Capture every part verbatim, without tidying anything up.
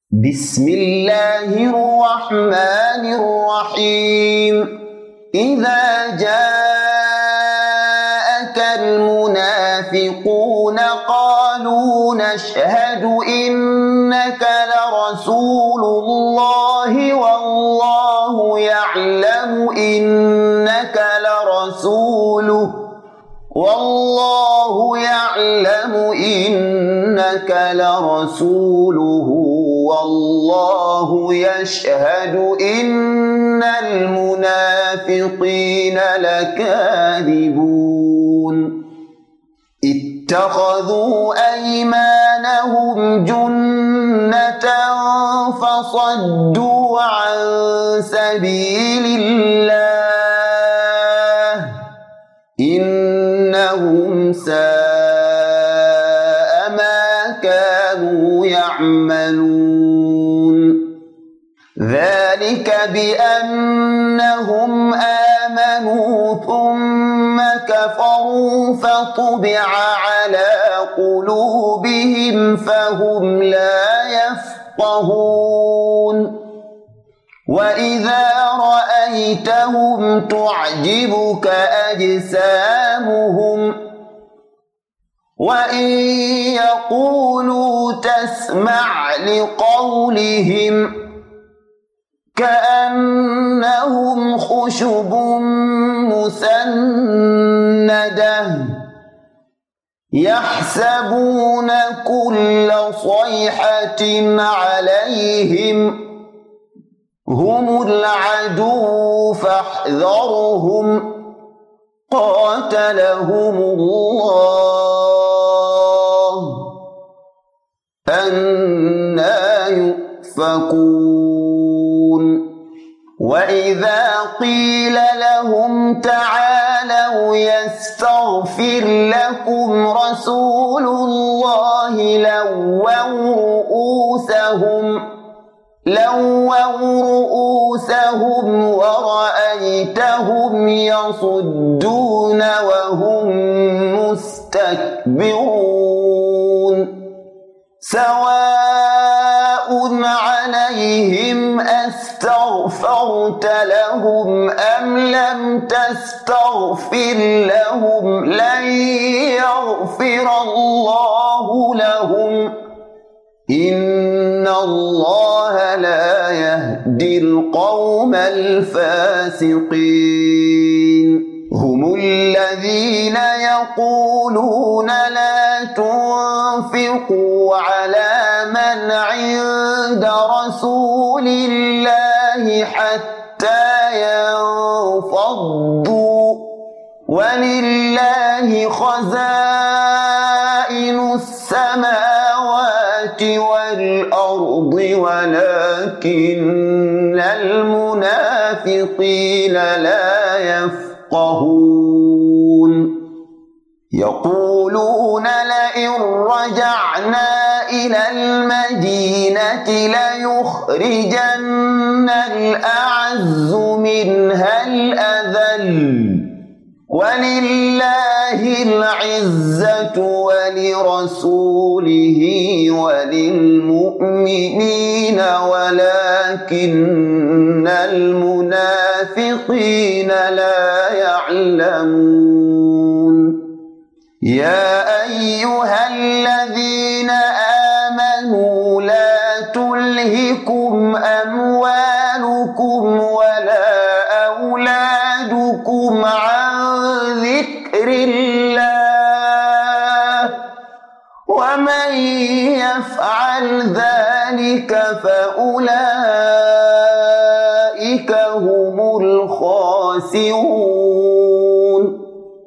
بسم الله الرحمن الرحيم إذا جاءك المنافقون قالوا نشهد إنك لرسول الله والله يعلم إنك لرسوله والله يعلم إنك لرسوله والله يشهد إن المنافقين لكاذبون اتخذوا أيمانهم جنة فصدوا عن سبيل الله إنهم ساء ما كانوا يعملون ذلك بأنهم آمنوا ثم كفروا فطبع على قلوبهم فهم لا يفقهون وإذا رأيتهم تعجبك أجسامهم وإن يقولوا تسمع لقولهم كأنهم خشب مسندة يحسبون كل صيحة عليهم هم العدو فاحذرهم قاتلهم الله أنى يؤفكون وإذا قيل لهم تعالوا يستغفر لكم رسول الله لووا رؤوسهم لووا رؤوسهم ورأيتهم يصدون وهم مستكبرون سواء عليهم أستغفرت لهم أم لم تستغفر لهم لن يغفر الله لهم إن الله لا يهدي القوم الفاسقين هم الذين يقولون لا تنفقوا على من عند رسول الله حتى ينفضوا ولله خزائن السماوات والأرض ولكن المنافقين لا يفقهون يقولون لئن رجعنا إلى المدينة ليخرجن الأعز منها الأذل ولله العزة ولرسوله وللمؤمنين ولكن المنافقين لا يعلمون يا أيها الذين آمنوا لا تلهكم أموالكم ولا أولادكم عن ذكر الله ومن يفعل ذلك فأولئك هم الخاسرون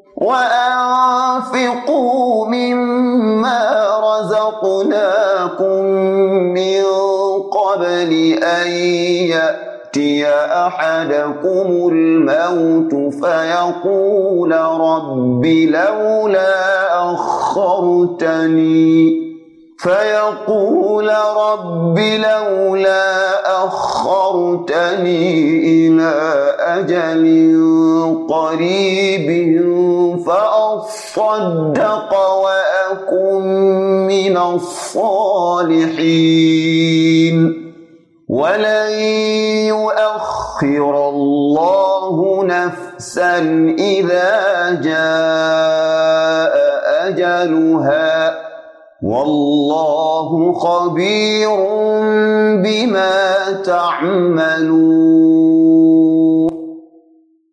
وأنفقوا مما رزقناكم من قبل أن يأتي أحدكم الموت فيقول رب لولا أخرتني فيقول رب لولا أخرتني إلى أجل قريب فأصدق وأكن من من الصالحين ولن يؤخر الله نفسا إذا جاء أجلها والله خبير بما تعملون.